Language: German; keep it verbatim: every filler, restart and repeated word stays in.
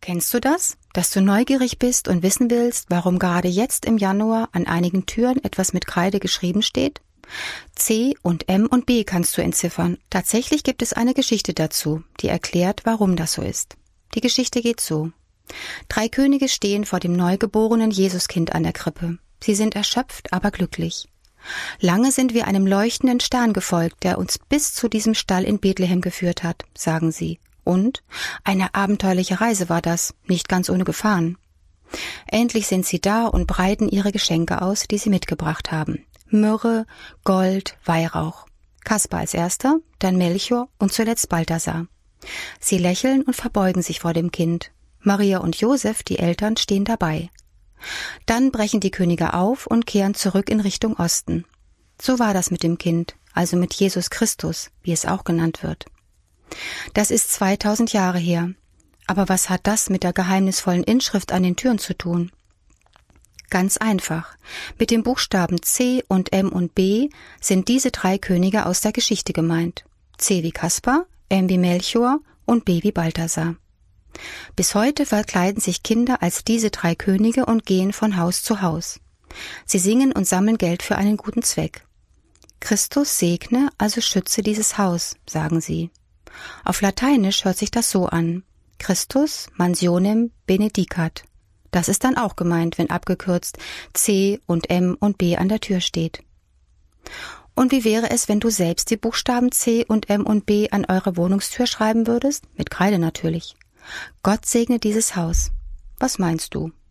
Kennst du das? Dass du neugierig bist und wissen willst, warum gerade jetzt im Januar an einigen Türen etwas mit Kreide geschrieben steht? C und M und B kannst du entziffern. Tatsächlich gibt es eine Geschichte dazu, die erklärt, warum das so ist. Die Geschichte geht so. Drei Könige stehen vor dem neugeborenen Jesuskind an der Krippe. Sie sind erschöpft, aber glücklich. Lange sind wir einem leuchtenden Stern gefolgt, der uns bis zu diesem Stall in Bethlehem geführt hat, sagen sie. Und eine abenteuerliche Reise war das, nicht ganz ohne Gefahren. Endlich sind sie da und breiten ihre Geschenke aus, die sie mitgebracht haben. Myrrhe, Gold, Weihrauch. Kaspar als erster, dann Melchior und zuletzt Balthasar. Sie lächeln und verbeugen sich vor dem Kind. Maria und Josef, die Eltern, stehen dabei. Dann brechen die Könige auf und kehren zurück in Richtung Osten. So war das mit dem Kind, also mit Jesus Christus, wie es auch genannt wird. Das ist zweitausend Jahre her. Aber was hat das mit der geheimnisvollen Inschrift an den Türen zu tun? Ganz einfach. Mit den Buchstaben C und M und B sind diese drei Könige aus der Geschichte gemeint. C wie Kaspar, M wie Melchior und B wie Balthasar. Bis heute verkleiden sich Kinder als diese drei Könige und gehen von Haus zu Haus. Sie singen und sammeln Geld für einen guten Zweck. Christus segne, also schütze dieses Haus, sagen sie. Auf Lateinisch hört sich das so an. Christus mansionem benedicat. Das ist dann auch gemeint, wenn abgekürzt C und M und B an der Tür steht. Und wie wäre es, wenn du selbst die Buchstaben C und M und B an eure Wohnungstür schreiben würdest? Mit Kreide natürlich. Gott segne dieses Haus. Was meinst du?